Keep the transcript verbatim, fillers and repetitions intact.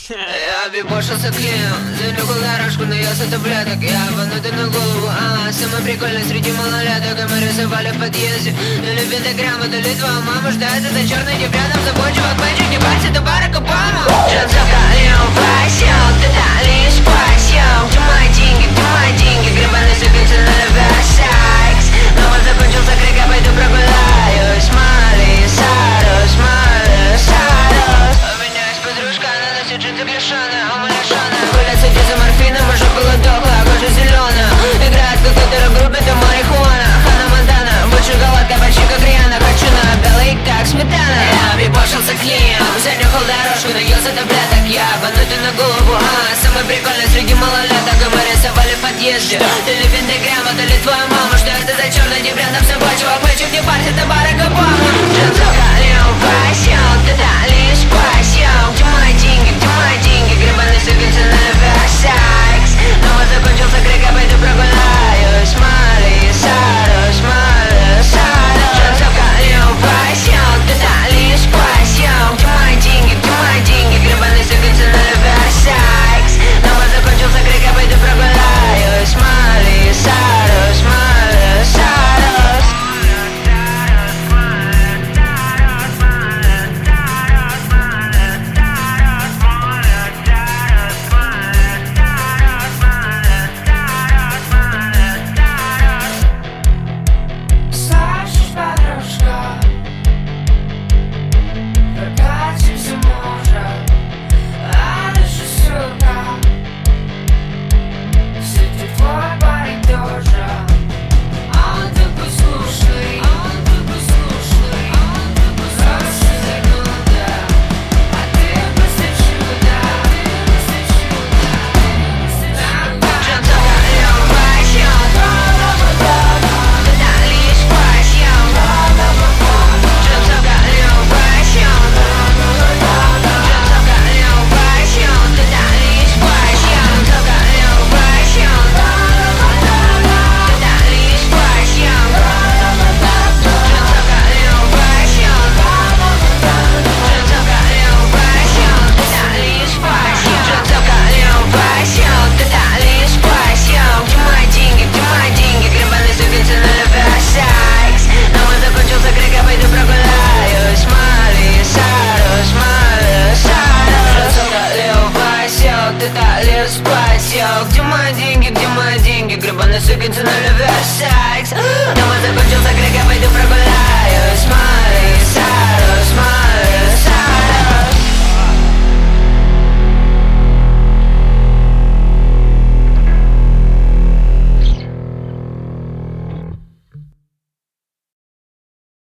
Я бибошился клеем, занюхал дорожку, но я с таблеток. Я ванутый на голову, а самый прикольный среди малолеток. И мы рисовали в подъезде, то ли пентаграмма, то ли твоя мама ждается за черной деврядом. Забой, чувак, мальчик, не парься, это Барак Обама. Джанцовка, Лео, Васил, ты дали спасил. Где мои деньги, где мои деньги, гребаный сыпется на Версакс. Но вот закончился крик, я пойду прогуляюсь. Мали, Сарус, Мали, Сарус. У меня есть подружка, она носит джинсы клешаные, а мы лишаные. Гулять сойти за морфином, а шокола дохлая, кожа зеленая. Играет в какой-то рок-группе, это марихуана. Хана Монтана, будь шоколадка почти как Риана. Хочу на белый, как сметана. Я бибошился клеем, занюхал дорожку, наелся таблеток. Я банутый на голову, а самый прикольный среди малолеток. И мы рисовали в подъезде, то ли пентаграмма, то ли твоя мама. Что это за черный деврядом собой, чувак, мальчик, не парься, это Барак Обама. Джанцовка, Лео, Васил, ты дали спасил. Где мои деньги, где мои деньги, гребаный сыпется на Версакс. Но вот закончился крик, я пойду прогуляюсь. Мали, Сарус, Мали, Сарус. Джанцовка, Лео, Васил, ты дали спасил. Где мои деньги, где мои деньги, гребаный сыпется на Версакс. Но вот закончился крик, я пойду прогуляюсь. Мали, Сарус, Мали, Сарус. Слышишь, подружка, прокатимся, может, а дальше сука, кстати, твой парень тоже. А он такой слушный, а он такой слушный, а он такой просто зануда. А ты просто чудо, ты просто чудо, ты просто чудо. Джанцовка, Лео, Васил, ты дали спасил. Джанцовка, Лео, Васил, Джанцовка, Лео, Васил, ты дали спасил. Джанцовка, Лео, Васил, ты дали спасил. Джанцовка, Лео, Васил, Джанцовка, Лео, Васил, ты дали спасил. Джанцовка, Лео, Васил, ты дали спасил. Где мои деньги, где мои деньги, гребаный сыпется на Версакс. Но вот закончился крик, я пойду прогуляюсь. Мали, Сарус, Мали, Сарус. Джанцовка, Лео, Васил, ты дали спасил. Где мои деньги, где мои деньги, гребаный сыпется на